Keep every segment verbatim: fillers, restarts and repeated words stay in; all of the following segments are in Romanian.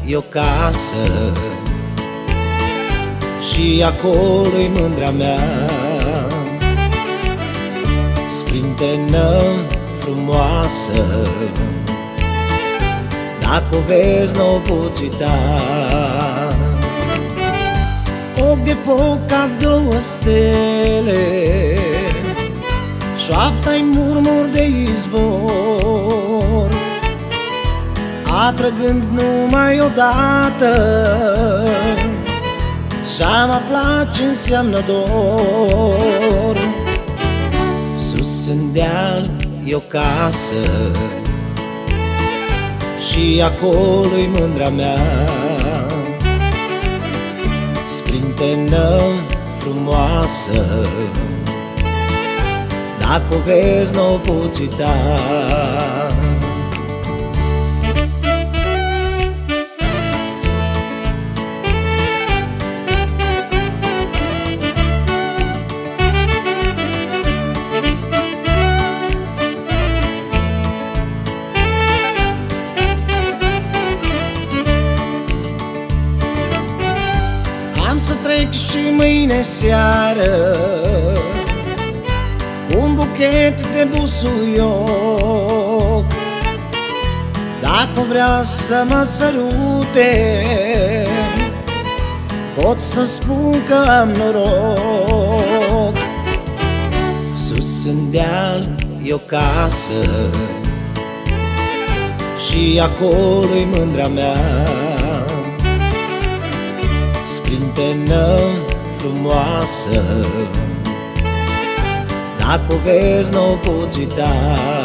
e o casă și acolo-i mândra mea, sprintenă frumoasă. Dacă o vezi, n-o poți uita. Ochi de foc ca două stele, șoaptă-i murmur de izvor, atrăgând numai odată, și-am aflat ce înseamnă dor. Sus în deal e o casă și acolo-i mândra mea, sprintenă frumoasă. Dacă o vezi, n-o poți uita. Am să trec și mâine seară cu un buchet de busuioc. Dacă vrea să mă sărute, pot să spun că am noroc. Sus în deal e o casă și acolo-i mândra mea, sprintenă frumoasă. Dacă o vezi, n-o poți uita.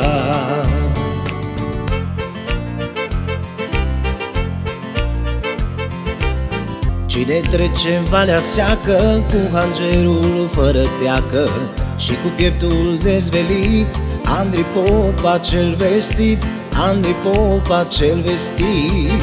Cine trece în valea seacă cu hangerul fără teacă și cu pieptul dezvelit, Andrei Popa cel vestit, Andrei Popa cel vestit.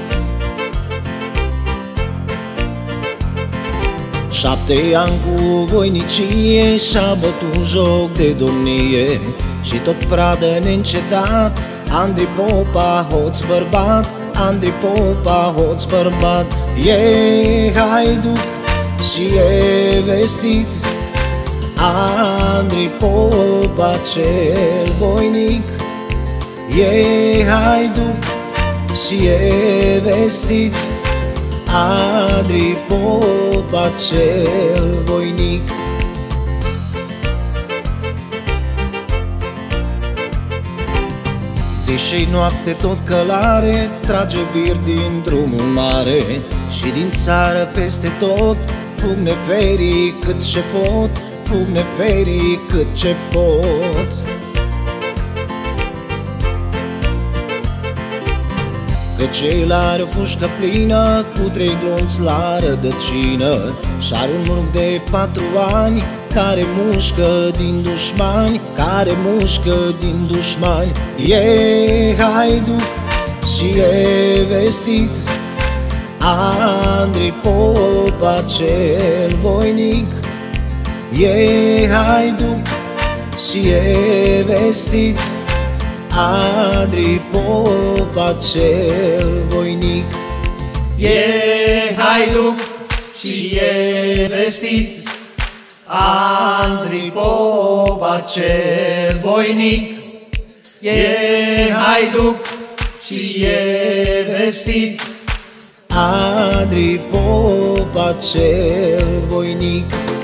Șapte ani cu voinicie și-a bătut joc de domnie și tot pradă neîncetat. Andrei Popa, hoț bărbat, Andrei Popa, hoț bărbat. E haiduc și e vestit, Andrei Popa cel voinic. E haiduc și e vestit, Andrei Popa cel voinic. Zi și noapte tot călare, trage bir din drumul mare și din țară peste tot. Fug neferii cât ce pot, fug neferii cât ce pot. Că cel are o pușcă plină cu trei glonți la rădăcină și-are un murg de patru ani care mușcă din dușmani, care mușcă din dușmani. E haiduc și e vestit, Andrei Popa cel voinic. E haiduc și e vestit, Andrei Popa cel voinic. E haiduc și e vestit, Andrei Popa cel voinic. E haiduc și e vestit, Andrei Popa cel voinic.